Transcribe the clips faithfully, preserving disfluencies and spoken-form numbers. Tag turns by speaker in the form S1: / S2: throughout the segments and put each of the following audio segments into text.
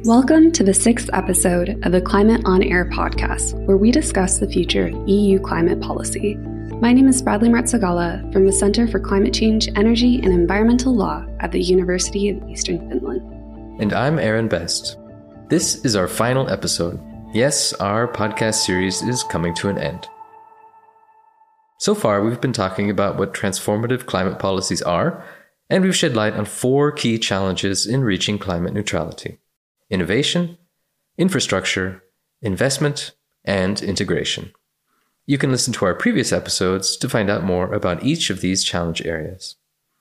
S1: Welcome to the sixth episode of the Climate on Air podcast, where we discuss the future of E U climate policy. My name is Bradley Martsagala from the Center for Climate Change, Energy and Environmental Law at the University of Eastern Finland.
S2: And I'm Aaron Best. This is our final episode. Yes, our podcast series is coming to an end. So far, we've been talking about what transformative climate policies are, and we've shed light on four key challenges in reaching climate neutrality: innovation, infrastructure, investment, and integration. You can listen to our previous episodes to find out more about each of these challenge areas.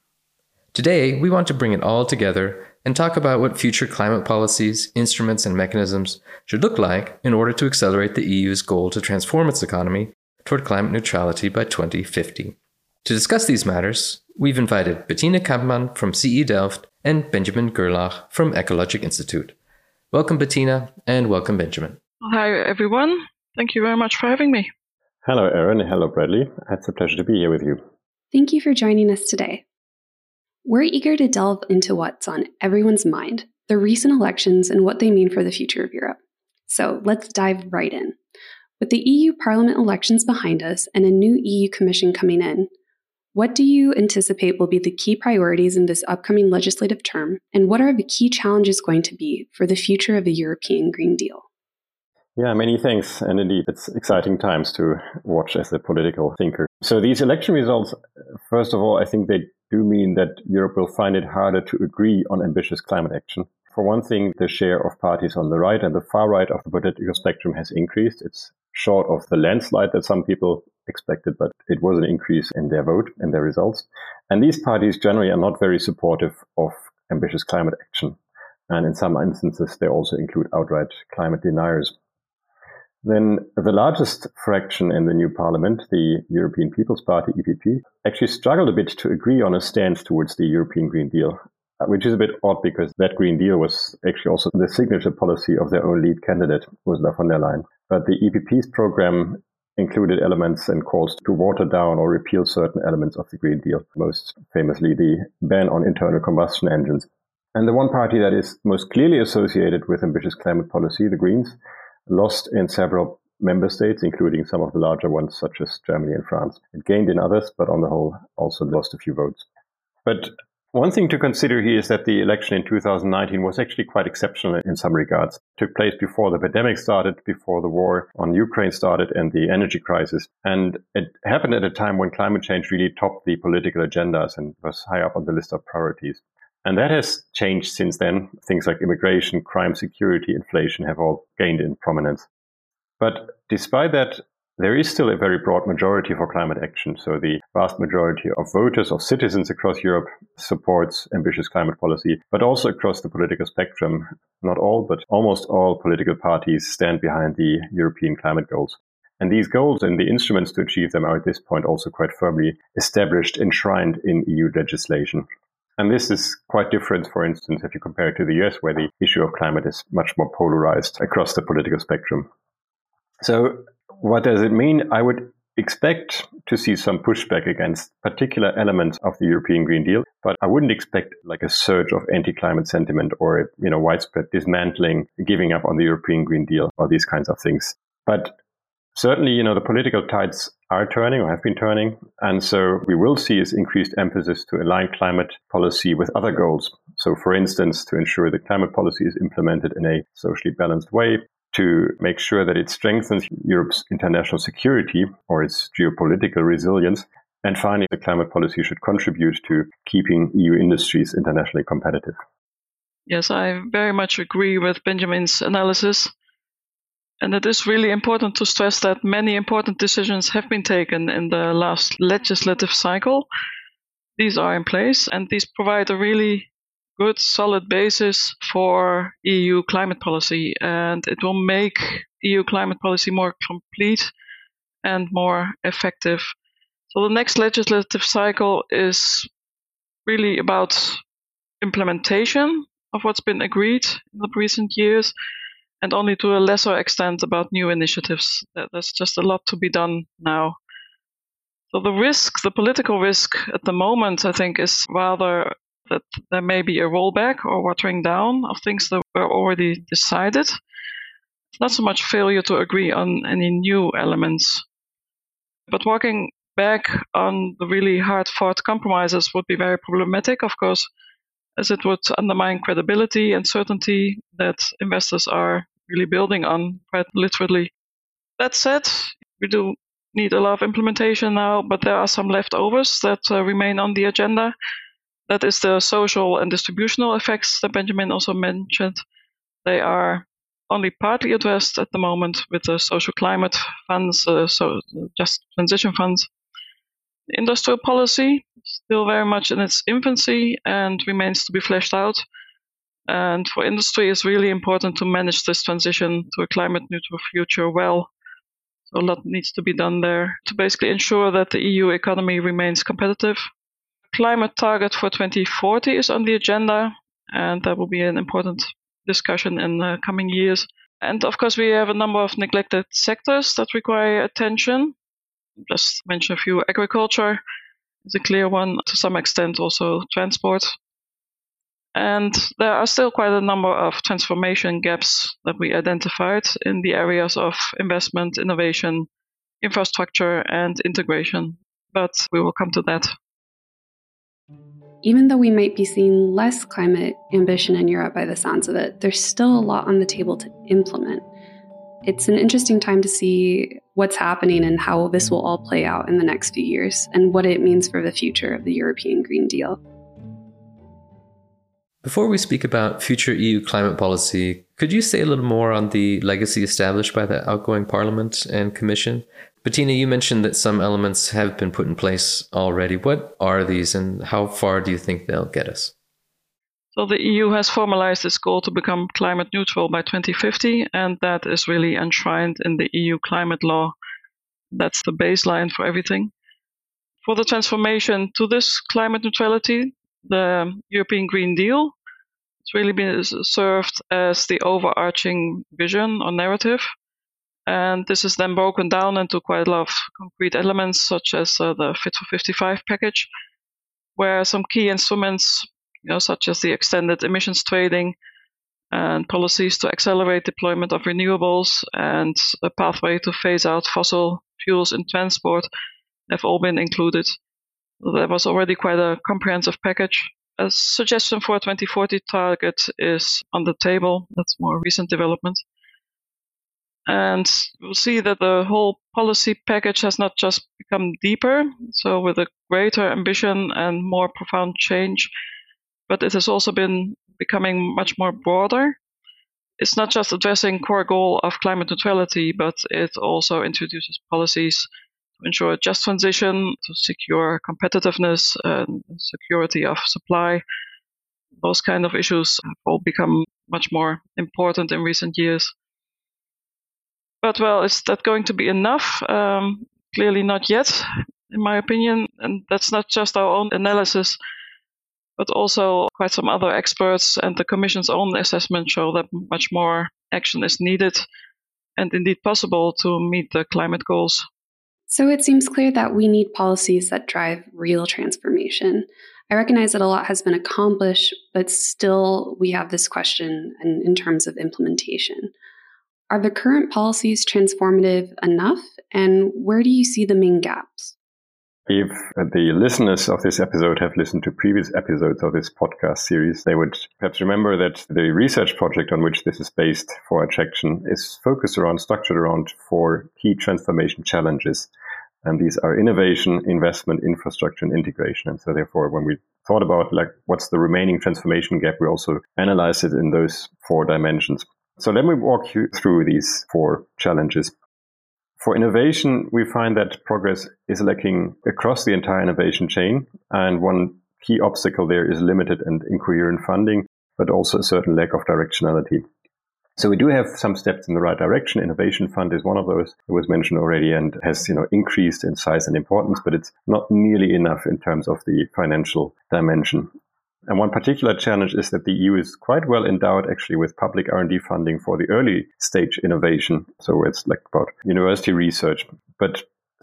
S2: Today, we want to bring it all together and talk about what future climate policies, instruments, and mechanisms should look like in order to accelerate the E U's goal to transform its economy toward climate neutrality by twenty fifty. To discuss these matters, we've invited Bettina Kampmann from C E Delft and Benjamin Gerlach from Ecologic Institute. Welcome, Bettina, and welcome, Benjamin.
S3: Hi, everyone. Thank you very much for having me.
S4: Hello, Aaron. Hello, Bradley. It's a pleasure to be here with you.
S1: Thank you for joining us today. We're eager to delve into what's on everyone's mind, the recent elections and what they mean for the future of Europe. So let's dive right in. With the E U Parliament elections behind us and a new E U Commission coming in, what do you anticipate will be the key priorities in this upcoming legislative term, and what are the key challenges going to be for the future of the European Green Deal?
S4: Yeah, many thanks. And indeed, it's exciting times to watch as a political thinker. So these election results, first of all, I think they do mean that Europe will find it harder to agree on ambitious climate action. For one thing, the share of parties on the right and the far right of the political spectrum has increased. It's short of the landslide that some people expected, but it was an increase in their vote and their results. And these parties generally are not very supportive of ambitious climate action. And in some instances, they also include outright climate deniers. Then the largest fraction in the new parliament, the European People's Party, E P P, actually struggled a bit to agree on a stance towards the European Green Deal, which is a bit odd because that Green Deal was actually also the signature policy of their own lead candidate, Ursula von der Leyen. But the E P P's program included elements and calls to water down or repeal certain elements of the Green Deal, most famously the ban on internal combustion engines. And the one party that is most clearly associated with ambitious climate policy, the Greens, lost in several member states, including some of the larger ones such as Germany and France. It gained in others, but on the whole also lost a few votes. But one thing to consider here is that the election in two thousand nineteen was actually quite exceptional in some regards. It took place before the pandemic started, before the war on Ukraine started and the energy crisis. And it happened at a time when climate change really topped the political agendas and was high up on the list of priorities. And that has changed since then. Things like immigration, crime, security, inflation have all gained in prominence. But despite that, there is still a very broad majority for climate action. So the vast majority of voters, of citizens across Europe supports ambitious climate policy, but also across the political spectrum. Not all, but almost all political parties stand behind the European climate goals. And these goals and the instruments to achieve them are at this point also quite firmly established, enshrined in E U legislation. And this is quite different, for instance, if you compare it to the U S, where the issue of climate is much more polarized across the political spectrum. So what does it mean? I would expect to see some pushback against particular elements of the European Green Deal, but I wouldn't expect like a surge of anti-climate sentiment or a, you know, widespread dismantling, giving up on the European Green Deal or these kinds of things. But certainly, you know, the political tides are turning or have been turning. And so we will see is increased emphasis to align climate policy with other goals. So, for instance, to ensure that climate policy is implemented in a socially balanced way, to make sure that it strengthens Europe's international security or its geopolitical resilience. And finally, the climate policy should contribute to keeping E U industries internationally competitive.
S3: Yes, I very much agree with Benjamin's analysis. And it is really important to stress that many important decisions have been taken in the last legislative cycle. These are in place, and these provide a really good, solid basis for E U climate policy. And it will make E U climate policy more complete and more effective. So the next legislative cycle is really about implementation of what's been agreed in the recent years, and only to a lesser extent about new initiatives. There's just a lot to be done now. So the risk, the political risk at the moment, I think, is rather that there may be a rollback or watering down of things that were already decided. It's not so much failure to agree on any new elements, but walking back on the really hard-fought compromises would be very problematic, of course, as it would undermine credibility and certainty that investors are really building on, quite literally. That said, we do need a lot of implementation now, but there are some leftovers that uh, remain on the agenda. That is the social and distributional effects that Benjamin also mentioned. They are only partly addressed at the moment with the social climate funds, uh, so just transition funds. Industrial policy still very much in its infancy and remains to be fleshed out. And for industry, it's really important to manage this transition to a climate neutral future well. So a lot needs to be done there to basically ensure that the E U economy remains competitive. Climate target for twenty forty is on the agenda, and that will be an important discussion in the coming years. And of course, we have a number of neglected sectors that require attention. Just mention a few. Agriculture is a clear one, to some extent also transport. And there are still quite a number of transformation gaps that we identified in the areas of investment, innovation, infrastructure, and integration. But we will come to that.
S1: Even though we might be seeing less climate ambition in Europe by the sounds of it, there's still a lot on the table to implement. It's an interesting time to see what's happening and how this will all play out in the next few years and what it means for the future of the European Green Deal.
S2: Before we speak about future E U climate policy, could you say a little more on the legacy established by the outgoing Parliament and Commission? Bettina, you mentioned that some elements have been put in place already. What are these and how far do you think they'll get us?
S3: So the E U has formalized its goal to become climate neutral by twenty fifty, and that is really enshrined in the E U climate law. That's the baseline for everything. For the transformation to this climate neutrality, the European Green Deal, it's really been served as the overarching vision or narrative. And this is then broken down into quite a lot of concrete elements, such as uh, the Fit for fifty-five package, where some key instruments, you know, such as the extended emissions trading and policies to accelerate deployment of renewables and a pathway to phase out fossil fuels in transport, have all been included. There was already quite a comprehensive package. A suggestion for a twenty forty target is on the table. That's more recent development. And we'll see that the whole policy package has not just become deeper, so with a greater ambition and more profound change, but it has also been becoming much more broader. It's not just addressing core goal of climate neutrality, but it also introduces policies to ensure just transition, to secure competitiveness and security of supply. Those kind of issues have all become much more important in recent years. But, well, is that going to be enough? Um, clearly not yet, in my opinion. And that's not just our own analysis, but also quite some other experts and the Commission's own assessment show that much more action is needed and indeed possible to meet the climate goals.
S1: So it seems clear that we need policies that drive real transformation. I recognize that a lot has been accomplished, but still we have this question in, in terms of implementation. Are the current policies transformative enough, and where do you see the main gaps?
S4: If the listeners of this episode have listened to previous episodes of this podcast series, they would perhaps remember that the research project on which this is based for Attraction is focused around, structured around four key transformation challenges. And these are innovation, investment, infrastructure, and integration. And so therefore, when we thought about like what's the remaining transformation gap, we also analyzed it in those four dimensions. So let me walk you through these four challenges. For innovation, we find that progress is lacking across the entire innovation chain. And one key obstacle there is limited and incoherent funding, but also a certain lack of directionality. So we do have some steps in the right direction. Innovation Fund is one of those. It was mentioned already and has, you know, increased in size and importance, but it's not nearly enough in terms of the financial dimension. And one particular challenge is that the E U is quite well endowed actually with public R and D funding for the early stage innovation. So it's like about university research. But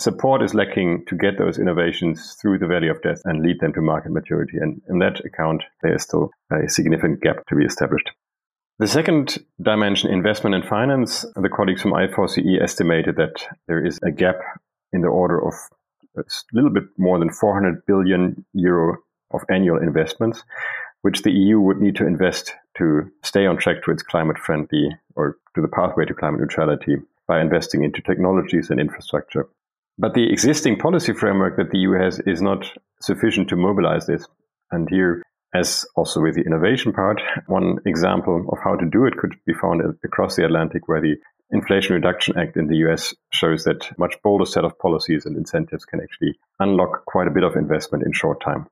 S4: support is lacking to get those innovations through the valley of death and lead them to market maturity. And in that account, there is still a significant gap to be established. The second dimension, investment and finance, the colleagues from I four C E estimated that there is a gap in the order of a little bit more than four hundred billion euro of annual investments, which the E U would need to invest to stay on track to its climate friendly or to the pathway to climate neutrality by investing into technologies and infrastructure. But the existing policy framework that the E U has is not sufficient to mobilize this. And here, as also with the innovation part, one example of how to do it could be found across the Atlantic, where the Inflation Reduction Act in the U S shows that a much bolder set of policies and incentives can actually unlock quite a bit of investment in short time.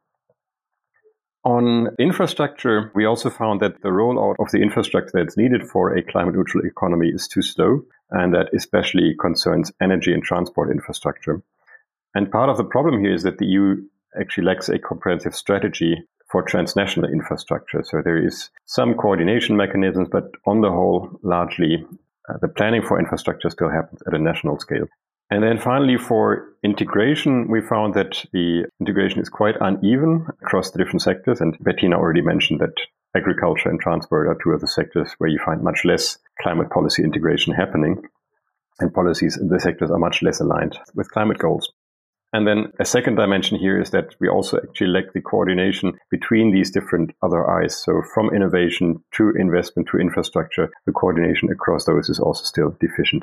S4: On infrastructure, we also found that the rollout of the infrastructure that's needed for a climate neutral economy is too slow, and that especially concerns energy and transport infrastructure. And part of the problem here is that the E U actually lacks a comprehensive strategy for transnational infrastructure. So there is some coordination mechanisms, but on the whole, largely uh, the planning for infrastructure still happens at a national scale. And then finally, for integration, we found that the integration is quite uneven across the different sectors. And Bettina already mentioned that agriculture and transport are two of the sectors where you find much less climate policy integration happening. And policies in the sectors are much less aligned with climate goals. And then a second dimension here is that we also actually lack the coordination between these different other eyes. So from innovation to investment to infrastructure, the coordination across those is also still deficient.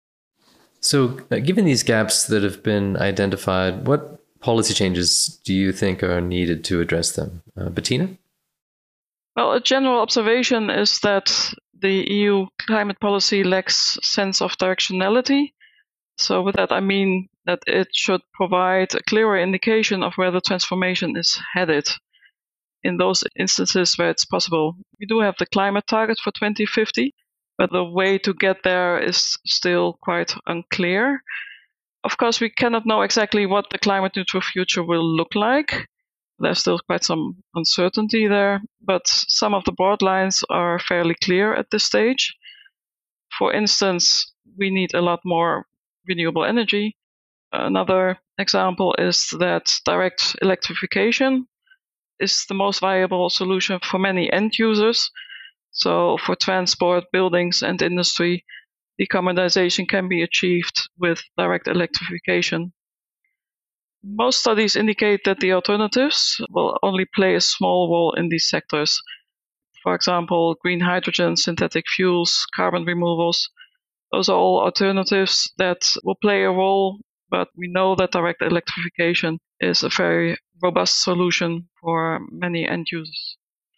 S2: So uh, given these gaps that have been identified, what policy changes do you think are needed to address them? Uh, Bettina?
S3: Well, a general observation is that the E U climate policy lacks sense of directionality. So with that, I mean that it should provide a clearer indication of where the transformation is headed in those instances where it's possible. We do have the climate target for twenty fifty, but the way to get there is still quite unclear. Of course, we cannot know exactly what the climate neutral future will look like. There's still quite some uncertainty there, but some of the broad lines are fairly clear at this stage. For instance, we need a lot more renewable energy. Another example is that direct electrification is the most viable solution for many end users. So for transport, buildings, and industry, decarbonization can be achieved with direct electrification. Most studies indicate that the alternatives will only play a small role in these sectors. For example, green hydrogen, synthetic fuels, carbon removals. Those are all alternatives that will play a role, but we know that direct electrification is a very robust solution for many end users.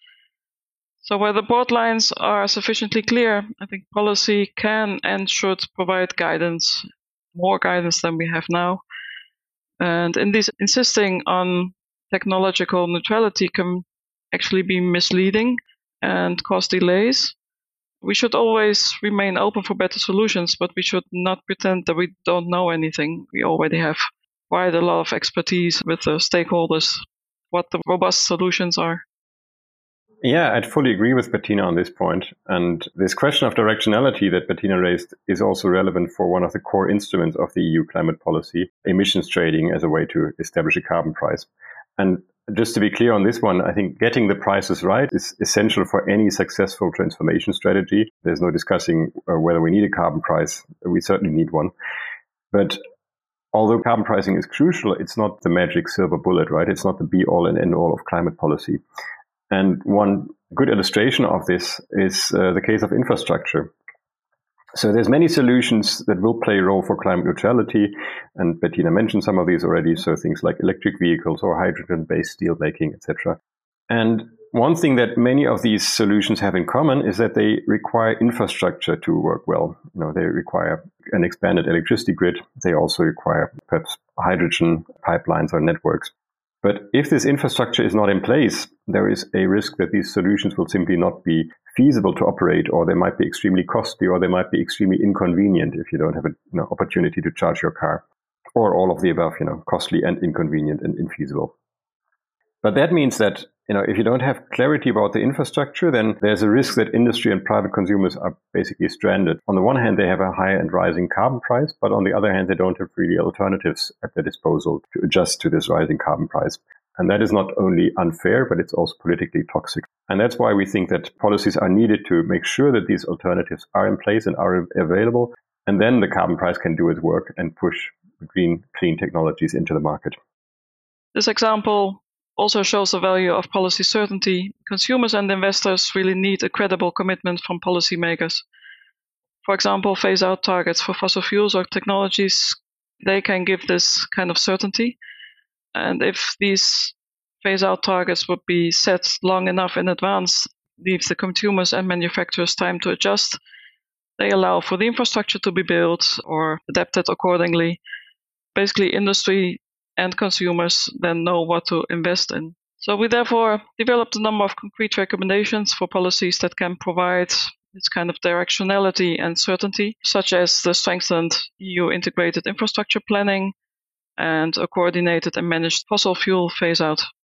S3: So where the broad lines are sufficiently clear, I think policy can and should provide guidance, more guidance than we have now. And in this, insisting on technological neutrality can actually be misleading and cause delays. We should always remain open for better solutions, but we should not pretend that we don't know anything. We already have quite a lot of expertise with the stakeholders, what the robust solutions are.
S4: Yeah, I'd fully agree with Bettina on this point. And this question of directionality that Bettina raised is also relevant for one of the core instruments of the E U climate policy, emissions trading as a way to establish a carbon price. And just to be clear on this one, I think getting the prices right is essential for any successful transformation strategy. There's no discussing uh, whether we need a carbon price. We certainly need one. But although carbon pricing is crucial, it's not the magic silver bullet, right? It's not the be-all and end-all of climate policy. And one good illustration of this is uh, the case of infrastructure. So there's many solutions that will play a role for climate neutrality, and Bettina mentioned some of these already, so things like electric vehicles or hydrogen-based steel making, et cetera. And one thing that many of these solutions have in common is that they require infrastructure to work well. You know, they require an expanded electricity grid. They also require perhaps hydrogen pipelines or networks. But if this infrastructure is not in place, there is a risk that these solutions will simply not be feasible to operate, or they might be extremely costly, or they might be extremely inconvenient if you don't have an you know, opportunity to charge your car, or all of the above, you know, costly and inconvenient and infeasible. But that means that you know, if you don't have clarity about the infrastructure, then there's a risk that industry and private consumers are basically stranded. On the one hand, they have a high and rising carbon price, but on the other hand, they don't have really alternatives at their disposal to adjust to this rising carbon price. And that is not only unfair, but it's also politically toxic. And that's why we think that policies are needed to make sure that these alternatives are in place and are available. And then the carbon price can do its work and push green, clean technologies into the market.
S3: This example also shows the value of policy certainty. Consumers and investors really need a credible commitment from policymakers. For example, phase-out targets for fossil fuels or technologies, they can give this kind of certainty. And if these phase-out targets would be set long enough in advance, leaves the consumers and manufacturers time to adjust, they allow for the infrastructure to be built or adapted accordingly. Basically, industry and consumers then know what to invest in. So we therefore developed a number of concrete recommendations for policies that can provide this kind of directionality and certainty, such as the strengthened E U integrated infrastructure planning and a coordinated and managed fossil fuel phase-out.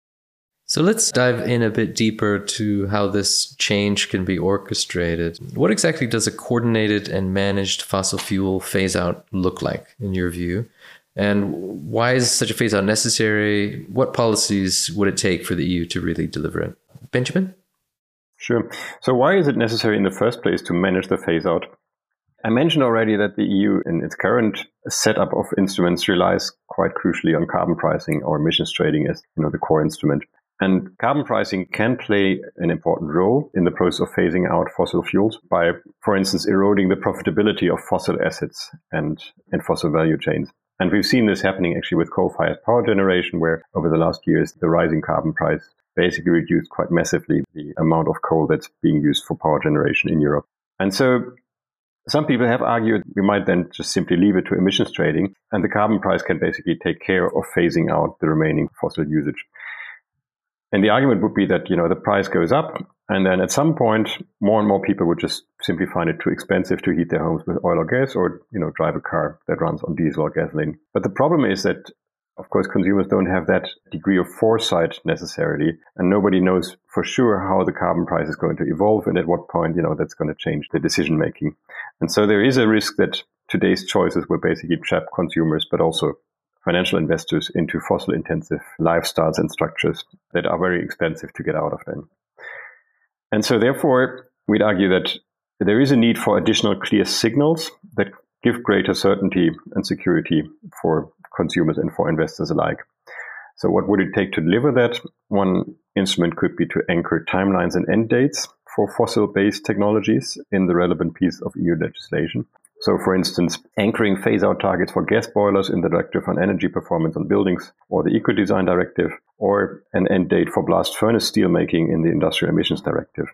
S2: So let's dive in a bit deeper to how this change can be orchestrated. What exactly does a coordinated and managed fossil fuel phase-out look like, in your view? And why is such a phase-out necessary? What policies would it take for the E U to really deliver it? Benjamin?
S4: Sure. So why is it necessary in the first place to manage the phase-out? I mentioned already that the E U in its current setup of instruments relies quite crucially on carbon pricing or emissions trading as, you know, the core instrument. And carbon pricing can play an important role in the process of phasing out fossil fuels by, for instance, eroding the profitability of fossil assets and, and fossil value chains. And we've seen this happening actually with coal-fired power generation, where over the last years, the rising carbon price basically reduced quite massively the amount of coal that's being used for power generation in Europe. And so some people have argued we might then just simply leave it to emissions trading, and the carbon price can basically take care of phasing out the remaining fossil usage. And the argument would be that, you know, the price goes up, and then at some point, more and more people would just simply find it too expensive to heat their homes with oil or gas, or, you know, drive a car that runs on diesel or gasoline. But the problem is that, of course, consumers don't have that degree of foresight necessarily, and nobody knows for sure how the carbon price is going to evolve and at what point, you know, that's going to change the decision making. And so there is a risk that today's choices will basically trap consumers, but also financial investors into fossil-intensive lifestyles and structures that are very expensive to get out of them. And so therefore, we'd argue that there is a need for additional clear signals that give greater certainty and security for consumers and for investors alike. So what would it take to deliver that? One instrument could be to anchor timelines and end dates for fossil-based technologies in the relevant piece of E U legislation. So, for instance, anchoring phase-out targets for gas boilers in the Directive on Energy Performance on Buildings or the Eco-Design Directive, or an end date for blast furnace steelmaking in the Industrial Emissions Directive.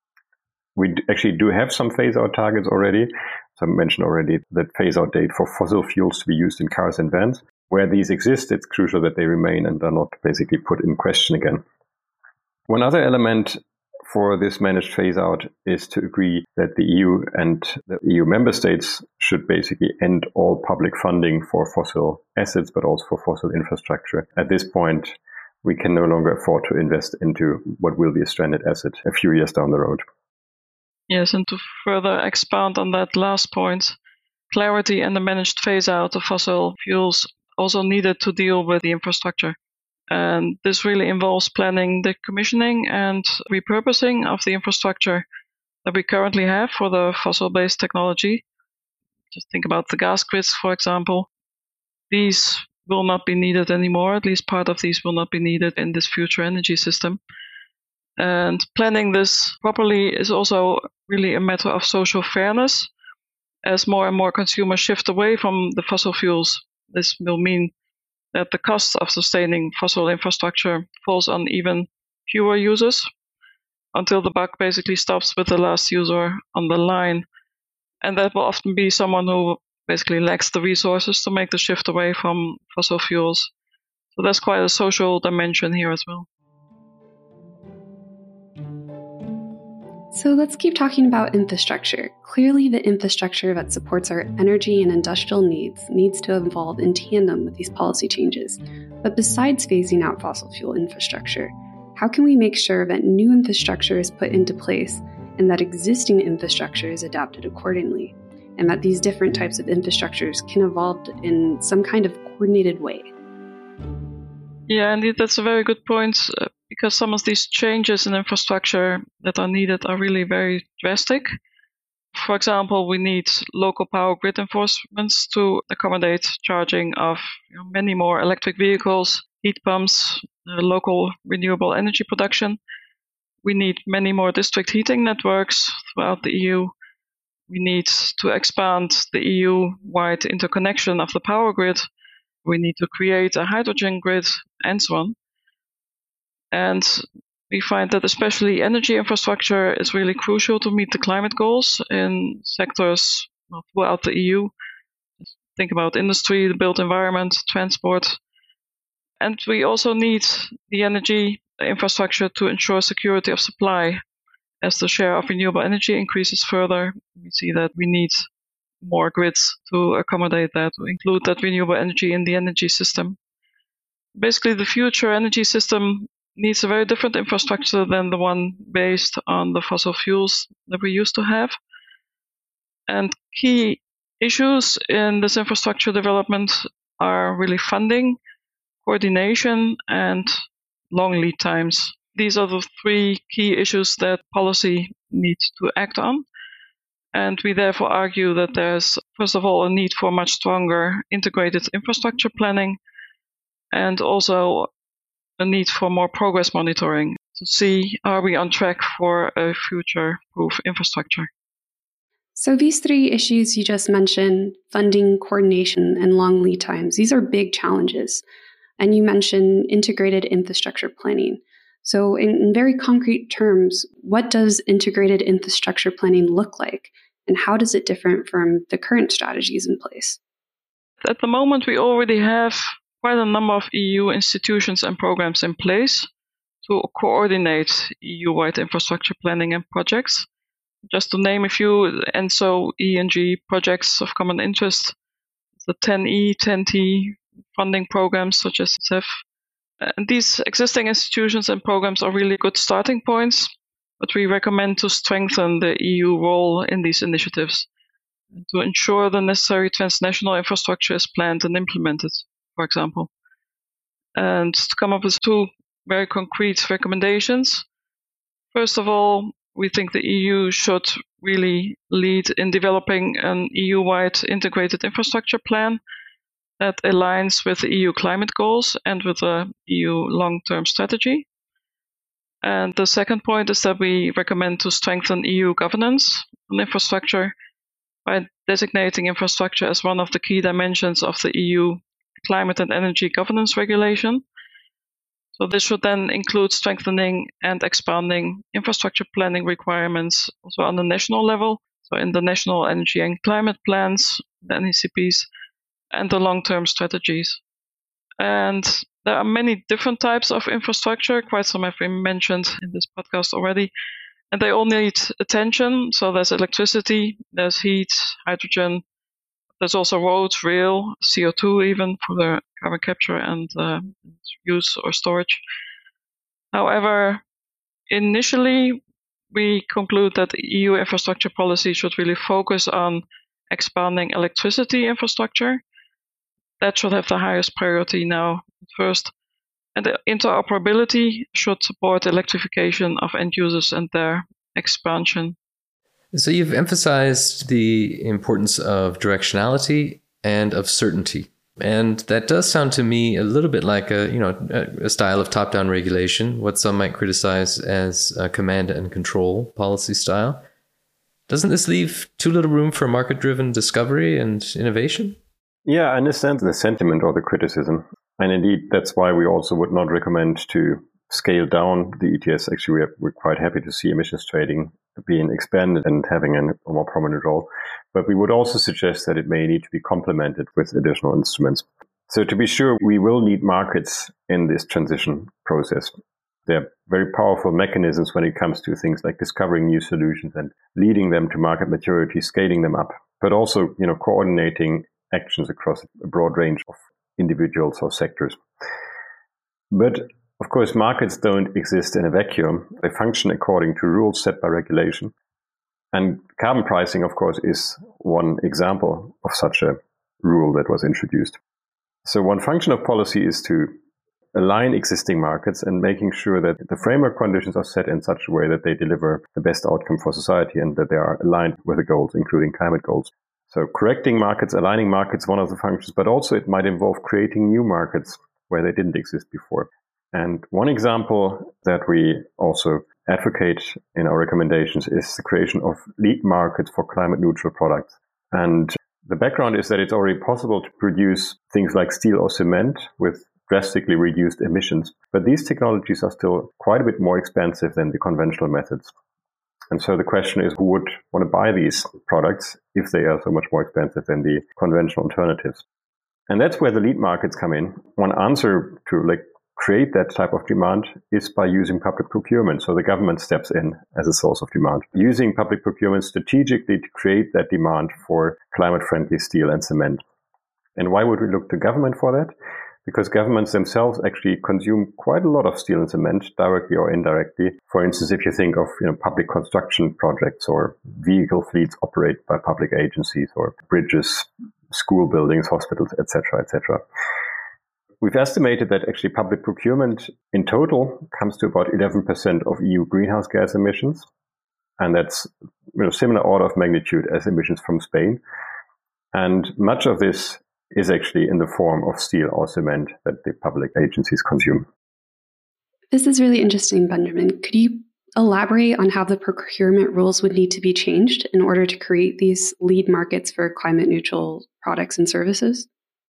S4: We actually do have some phase-out targets already. So I mentioned already that phase-out date for fossil fuels to be used in cars and vans. Where these exist, it's crucial that they remain and are not basically put in question again. One other element for this managed phase-out is to agree that the E U and the E U member states should basically end all public funding for fossil assets, but also for fossil infrastructure. At this point, we can no longer afford to invest into what will be a stranded asset a few years down the road.
S3: Yes, and to further expand on that last point, clarity and the managed phase-out of fossil fuels also needed to deal with the infrastructure. And this really involves planning the commissioning and repurposing of the infrastructure that we currently have for the fossil-based technology. Just think about the gas grids, for example. These will not be needed anymore. At least part of these will not be needed in this future energy system. And planning this properly is also really a matter of social fairness. As more and more consumers shift away from the fossil fuels, this will mean that the cost of sustaining fossil infrastructure falls on even fewer users until the buck basically stops with the last user on the line. And that will often be someone who basically lacks the resources to make the shift away from fossil fuels. So there's quite a social dimension here as well.
S1: So let's keep talking about infrastructure. Clearly, the infrastructure that supports our energy and industrial needs needs to evolve in tandem with these policy changes. But besides phasing out fossil fuel infrastructure, how can we make sure that new infrastructure is put into place and that existing infrastructure is adapted accordingly, and that these different types of infrastructures can evolve in some kind of coordinated way?
S3: Yeah, indeed, that's a very good point, uh, because some of these changes in infrastructure that are needed are really very drastic. For example, we need local power grid enforcements to accommodate charging of you know, many more electric vehicles, heat pumps, uh, local renewable energy production. We need many more district heating networks throughout the E U. We need to expand the E U-wide interconnection of the power grid. We need to create a hydrogen grid, and so on. And we find that especially energy infrastructure is really crucial to meet the climate goals in sectors throughout the E U. Think about industry, the built environment, transport. And we also need the energy infrastructure to ensure security of supply. As the share of renewable energy increases further, we see that we need more grids to accommodate that, to include that renewable energy in the energy system. Basically, the future energy system needs a very different infrastructure than the one based on the fossil fuels that we used to have. And key issues in this infrastructure development are really funding, coordination, and long lead times. These are the three key issues that policy needs to act on. And we therefore argue that there's, first of all, a need for much stronger integrated infrastructure planning, and also a need for more progress monitoring to see, are we on track for a future-proof infrastructure?
S1: So these three issues you just mentioned, funding, coordination, and long lead times, these are big challenges. And you mentioned integrated infrastructure planning. So in, in very concrete terms, what does integrated infrastructure planning look like? And how does it differ from the current strategies in place?
S3: At the moment, we already have quite a number of E U institutions and programs in place to coordinate E U-wide infrastructure planning and projects. Just to name a few, ENTSO, E and G projects of common interest, the ten E, ten T funding programs such as C E F. And these existing institutions and programs are really good starting points, but we recommend to strengthen the E U role in these initiatives to ensure the necessary transnational infrastructure is planned and implemented, for example. And to come up with two very concrete recommendations. First of all, we think the E U should really lead in developing an E U-wide integrated infrastructure plan that aligns with the E U climate goals and with the E U long-term strategy. And the second point is that we recommend to strengthen E U governance on infrastructure by designating infrastructure as one of the key dimensions of the E U Climate and Energy Governance Regulation. So this should then include strengthening and expanding infrastructure planning requirements also on the national level, so in the National Energy and Climate Plans, the N E C Ps, and the long-term strategies. And there are many different types of infrastructure, quite some have been mentioned in this podcast already, and they all need attention. So there's electricity, there's heat, hydrogen, there's also roads, rail, C O two even for the carbon capture and uh, use or storage. However, initially, we conclude that E U infrastructure policy should really focus on expanding electricity infrastructure. That should have the highest priority now first. And the interoperability should support electrification of end users and their expansion.
S2: So you've emphasized the importance of directionality and of certainty. And that does sound to me a little bit like a, you know, a style of top-down regulation, what some might criticize as a command and control policy style. Doesn't this leave too little room for market-driven discovery and innovation?
S4: Yeah, I understand the sentiment or the criticism. And indeed, that's why we also would not recommend to scale down the E T S. Actually, we're, we're quite happy to see emissions trading being expanded and having a more prominent role. But we would also suggest that it may need to be complemented with additional instruments. So to be sure, we will need markets in this transition process. They're very powerful mechanisms when it comes to things like discovering new solutions and leading them to market maturity, scaling them up, but also, you know, coordinating actions across a broad range of individuals or sectors. But Of course, markets don't exist in a vacuum. They function according to rules set by regulation. And carbon pricing, of course, is one example of such a rule that was introduced. So one function of policy is to align existing markets and making sure that the framework conditions are set in such a way that they deliver the best outcome for society and that they are aligned with the goals, including climate goals. So correcting markets, aligning markets, one of the functions, but also it might involve creating new markets where they didn't exist before. And one example that we also advocate in our recommendations is the creation of lead markets for climate neutral products. And the background is that it's already possible to produce things like steel or cement with drastically reduced emissions. But these technologies are still quite a bit more expensive than the conventional methods. And so the question is, who would want to buy these products if they are so much more expensive than the conventional alternatives? And that's where the lead markets come in. One answer to like create that type of demand is by using public procurement. So the government steps in as a source of demand, using public procurement strategically to create that demand for climate-friendly steel and cement. And why would we look to government for that? Because governments themselves actually consume quite a lot of steel and cement, directly or indirectly. For instance, if you think of you know public construction projects or vehicle fleets operated by public agencies or bridges, school buildings, hospitals, et cetera, et cetera. We've estimated that actually public procurement in total comes to about eleven percent of E U greenhouse gas emissions. And that's you know, similar order of magnitude as emissions from Spain. And much of this is actually in the form of steel or cement that the public agencies consume.
S1: This is really interesting, Benjamin. Could you elaborate on how the procurement rules would need to be changed in order to create these lead markets for climate neutral products and services?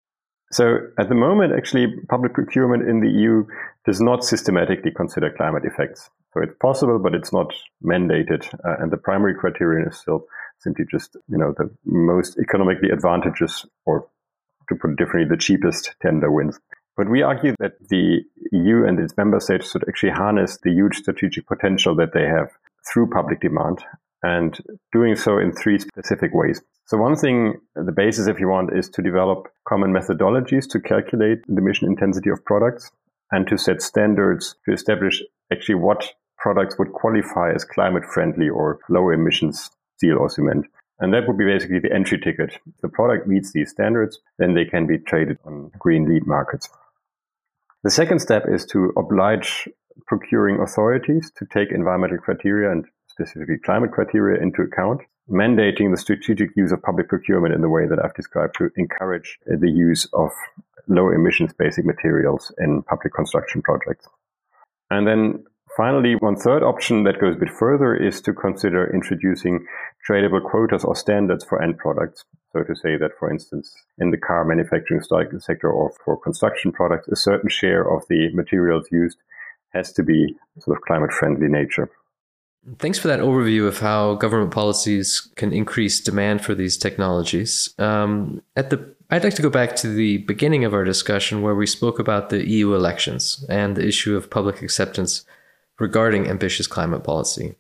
S4: So at the moment, actually, public procurement in the E U does not systematically consider climate effects. So it's possible, but it's not mandated. Uh, and the primary criterion is still simply just, you know, the most economically advantageous, or to put it differently, the cheapest tender wins. But we argue that the E U and its member states should actually harness the huge strategic potential that they have through public demand, and doing so in three specific ways. So one thing, the basis, if you want, is to develop common methodologies to calculate the emission intensity of products and to set standards to establish actually what products would qualify as climate friendly or low emissions steel or cement. And that would be basically the entry ticket. If the product meets these standards, then they can be traded on green lead markets. The second step is to oblige procuring authorities to take environmental criteria and specifically climate criteria into account, mandating the strategic use of public procurement in the way that I've described to encourage the use of low emissions basic materials in public construction projects. And then finally, one third option that goes a bit further is to consider introducing tradable quotas or standards for end products. So to say that, for instance, in the car manufacturing sector or for construction products, a certain share of the materials used has to be sort of climate-friendly nature.
S2: Thanks for that overview of how government policies can increase demand for these technologies. Um, at the, I'd like to go back to the beginning of our discussion where we spoke about the E U elections and the issue of public acceptance regarding ambitious climate policy.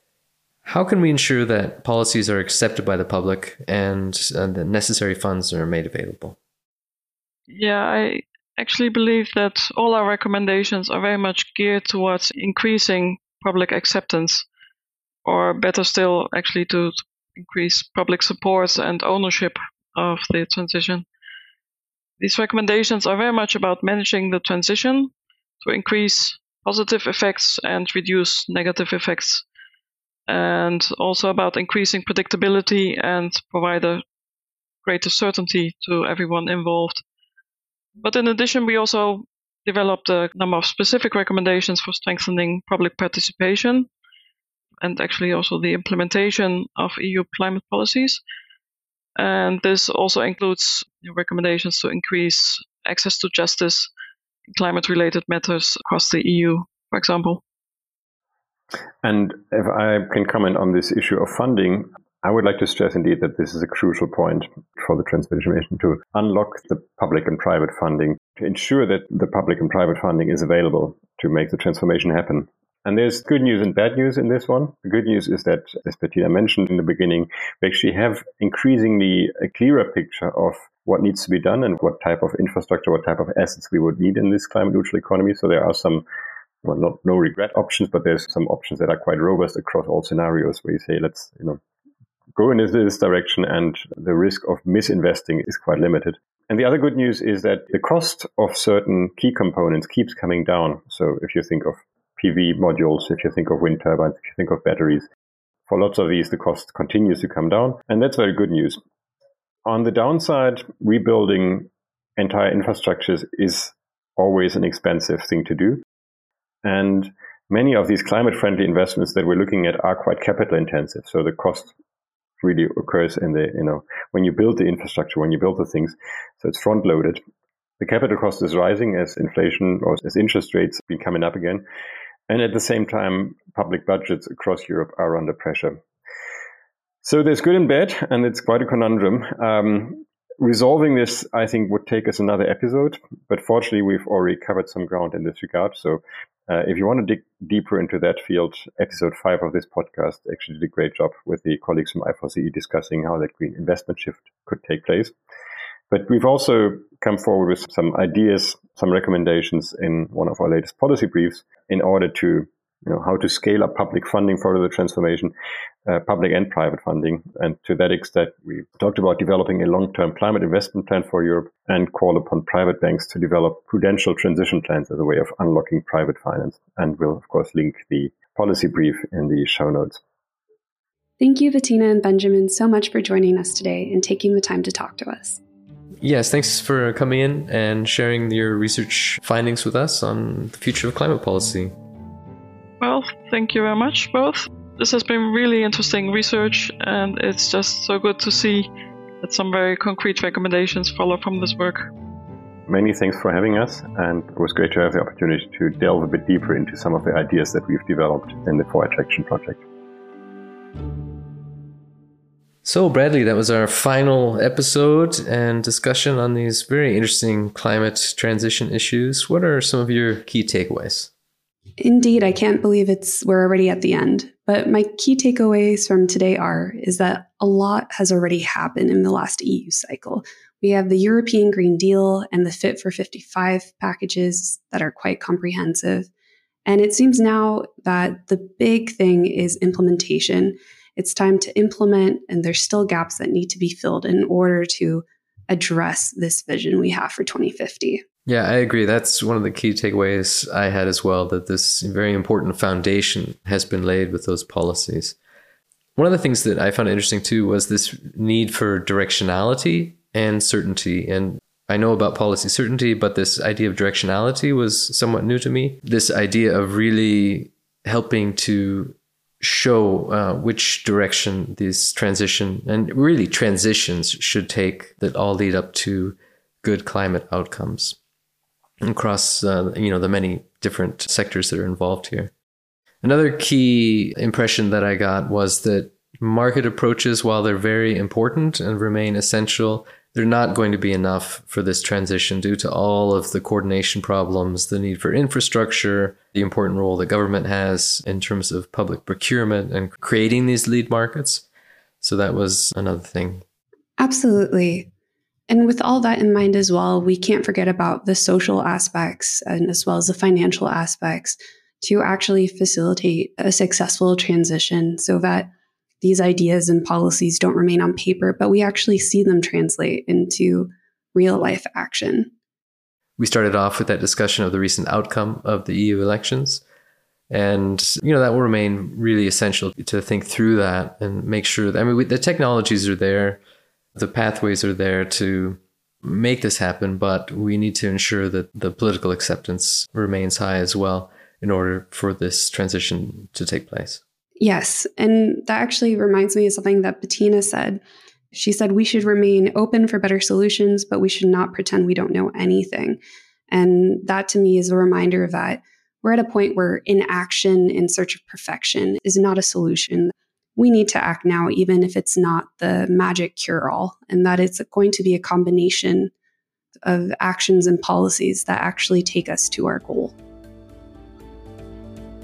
S2: How can we ensure that policies are accepted by the public and, and the necessary funds are made available?
S3: Yeah, I actually believe that all our recommendations are very much geared towards increasing public acceptance, or better still, actually to increase public support and ownership of the transition. These recommendations are very much about managing the transition to increase positive effects and reduce negative effects, and also about increasing predictability and provide a greater certainty to everyone involved. But in addition, we also developed a number of specific recommendations for strengthening public participation and actually also the implementation of E U climate policies. And this also includes recommendations to increase access to justice in climate-related matters across the E U, for example.
S4: And if I can comment on this issue of funding, I would like to stress indeed that this is a crucial point for the transformation to unlock the public and private funding, to ensure that the public and private funding is available to make the transformation happen. And there's good news and bad news in this one. The good news is that, as Bettina mentioned in the beginning, we actually have increasingly a clearer picture of what needs to be done and what type of infrastructure, what type of assets we would need in this climate neutral economy. So there are some, well, not no regret options, but there's some options that are quite robust across all scenarios where you say, let's, you know, go in this direction, and the risk of misinvesting is quite limited. And the other good news is that the cost of certain key components keeps coming down. So if you think of P V modules, if you think of wind turbines, if you think of batteries, for lots of these, the cost continues to come down. And that's very good news. On the downside, rebuilding entire infrastructures is always an expensive thing to do. And many of these climate-friendly investments that we're looking at are quite capital intensive. So the cost really occurs in the, you know, when you build the infrastructure, when you build the things. So it's front loaded. The capital cost is rising as inflation or as interest rates have been coming up again. And at the same time, public budgets across Europe are under pressure. So there's good and bad, and it's quite a conundrum. Um, resolving this, I think, would take us another episode, but fortunately, we've already covered some ground in this regard. So uh, if you want to dig deeper into that field, episode five of this podcast actually did a great job with the colleagues from I four C E discussing how that green investment shift could take place. But we've also come forward with some ideas, some recommendations in one of our latest policy briefs in order to, you know, how to scale up public funding for the transformation, uh, public and private funding. And to that extent, we talked about developing a long-term climate investment plan for Europe and call upon private banks to develop prudential transition plans as a way of unlocking private finance. And we'll, of course, link the policy brief in the show notes.
S1: Thank you, Bettina and Benjamin, so much for joining us today and taking the time to talk to us.
S2: Yes, thanks for coming in and sharing your research findings with us on the future of climate policy.
S3: Well, thank you very much, both. This has been really interesting research, and it's just so good to see that some very concrete recommendations follow from this work.
S4: Many thanks for having us, and it was great to have the opportunity to delve a bit deeper into some of the ideas that we've developed in the four H Action project.
S2: So, Bradley, that was our final episode and discussion on these very interesting climate transition issues. What are some of your key takeaways?
S1: Indeed, I can't believe it's we're already at the end. But my key takeaways from today are is that a lot has already happened in the last E U cycle. We have the European Green Deal and the Fit for fifty-five packages that are quite comprehensive. And it seems now that the big thing is implementation. It's time to implement, and there's still gaps that need to be filled in order to address this vision we have for twenty fifty.
S2: Yeah, I agree. That's one of the key takeaways I had as well, that this very important foundation has been laid with those policies. One of the things that I found interesting too was this need for directionality and certainty. And I know about policy certainty, but this idea of directionality was somewhat new to me. This idea of really helping to show uh, which direction this transition and really transitions should take that all lead up to good climate outcomes across uh, you know the many different sectors that are involved here. Another key impression that I got was that market approaches, while they're very important and remain essential, they're not going to be enough for this transition due to all of the coordination problems, the need for infrastructure, the important role that government has in terms of public procurement and creating these lead markets. So that was another thing.
S1: Absolutely. And with all that in mind as well, we can't forget about the social aspects and as well as the financial aspects to actually facilitate a successful transition so that these ideas and policies don't remain on paper, but we actually see them translate into real life action.
S2: We started off with that discussion of the recent outcome of the E U elections. And, you know, that will remain really essential to think through that and make sure that, I mean, we, the technologies are there, the pathways are there to make this happen, but we need to ensure that the political acceptance remains high as well in order for this transition to take place.
S1: Yes. And that actually reminds me of something that Bettina said. She said we should remain open for better solutions, but we should not pretend we don't know anything. And that to me is a reminder that we're at a point where inaction in search of perfection is not a solution. We need to act now, even if it's not the magic cure-all, and that it's going to be a combination of actions and policies that actually take us to our goal.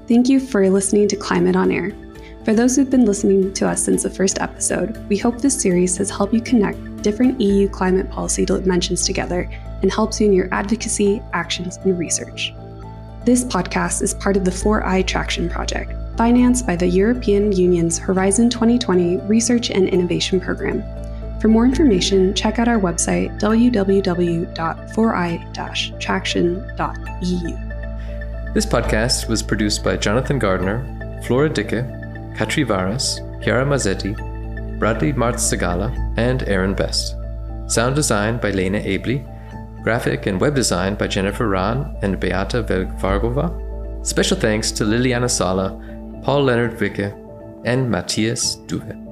S1: Thank you for listening to Climate on Air. For those who've been listening to us since the first episode, we hope this series has helped you connect different E U climate policy dimensions together and helps you in your advocacy, actions, and research. This podcast is part of the four I Traction project, financed by the European Union's Horizon twenty twenty Research and Innovation Program. For more information, check out our website w w w dot four i dash traction dot e u.
S2: This podcast was produced by Jonathan Gardner, Flora Dicke, Katri Varas, Chiara Mazzetti, Bradley Martz-Segala, and Aaron Best. Sound design by Lena Abli, graphic and web design by Jennifer Rahn and Beata Velvargova. Special thanks to Liliana Sala, Paul Leonard Vicke, and Matthias Duve.